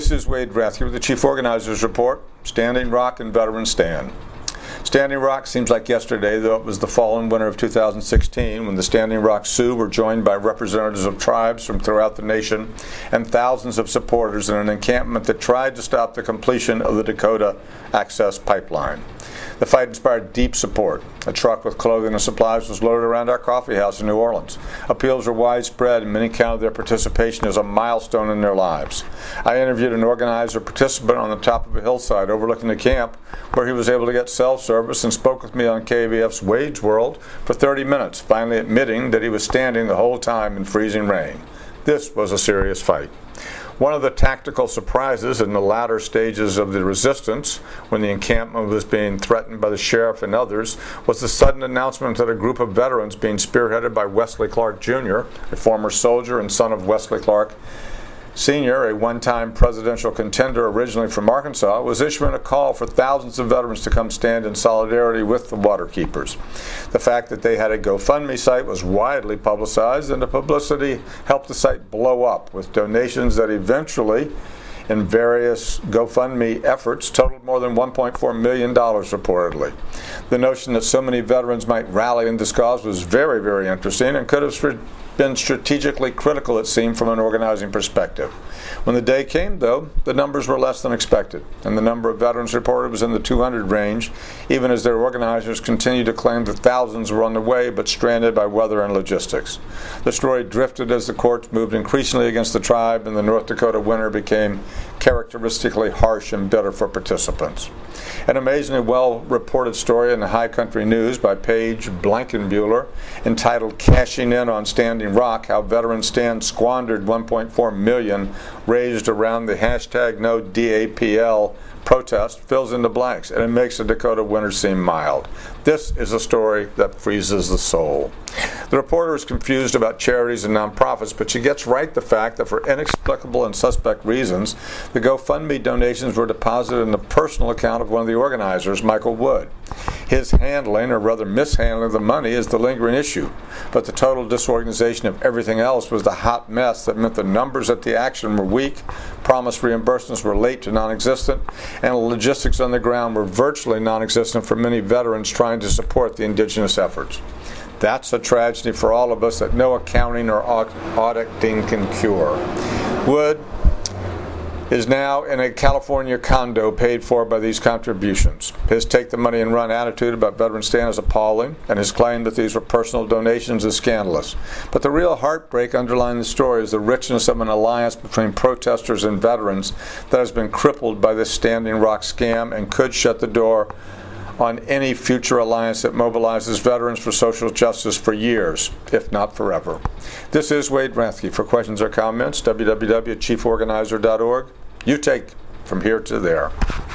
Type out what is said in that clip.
This is Wade Rathke with the Chief Organizers Report, Standing Rock and Veteran Stand. Standing Rock seems like yesterday, though it was the fall and winter of 2016 when the Standing Rock Sioux were joined by representatives of tribes from throughout the nation and thousands of supporters in an encampment that tried to stop the completion of the Dakota Access Pipeline. The fight inspired deep support. A truck with clothing and supplies was loaded around our coffee house in New Orleans. Appeals were widespread, and many counted their participation as a milestone in their lives. I interviewed an organizer participant on the top of a hillside overlooking the camp, where he was able to get self-service and spoke with me on KBF's Wade's World for 30 minutes, finally admitting that he was standing the whole time in freezing rain. This was a serious fight. One of the tactical surprises in the latter stages of the resistance, when the encampment was being threatened by the sheriff and others, was the sudden announcement that a group of veterans being spearheaded by Wesley Clark Jr., a former soldier and son of Wesley Clark Sr., a one-time presidential contender originally from Arkansas, was issuing a call for thousands of veterans to come stand in solidarity with the Waterkeepers. The fact that they had a GoFundMe site was widely publicized, and the publicity helped the site blow up, with donations that eventually, in various GoFundMe efforts, totaled more than $1.4 million reportedly. The notion that so many veterans might rally in this cause was very, very interesting and could have been strategically critical, it seemed, from an organizing perspective. When the day came, though, the numbers were less than expected, and the number of veterans reported was in the 200 range, even as their organizers continued to claim that thousands were on the way but stranded by weather and logistics. The story drifted as the courts moved increasingly against the tribe, and the North Dakota winter became characteristically harsh and bitter for participants. An amazingly well-reported story in the High Country News by Paige Blankenbuehler, entitled "Cashing In on Standing Rock: How Veteran Stand Squandered $1.4 million Raised Around the #NoDAPL Protest," fills in the blanks, and it makes the Dakota winter seem mild. This is a story that freezes the soul. The reporter is confused about charities and nonprofits, but she gets right the fact that for inexplicable and suspect reasons, the GoFundMe donations were deposited in the personal account of one of the organizers, Michael Wood. His handling, or rather mishandling, of the money is the lingering issue, but the total disorganization of everything else was the hot mess that meant the numbers at the action were weak, promised reimbursements were late to non-existent, and logistics on the ground were virtually non-existent for many veterans trying to support the indigenous efforts. That's a tragedy for all of us that no accounting or auditing can cure. Wood is now in a California condo paid for by these contributions. His take-the-money-and-run attitude about Veteran Stand is appalling, and his claim that these were personal donations is scandalous. But the real heartbreak underlying the story is the richness of an alliance between protesters and veterans that has been crippled by this Standing Rock scam and could shut the door on any future alliance that mobilizes veterans for social justice for years, if not forever. This is Wade Rathke. For questions or comments, www.chieforganizer.org. You take from here to there.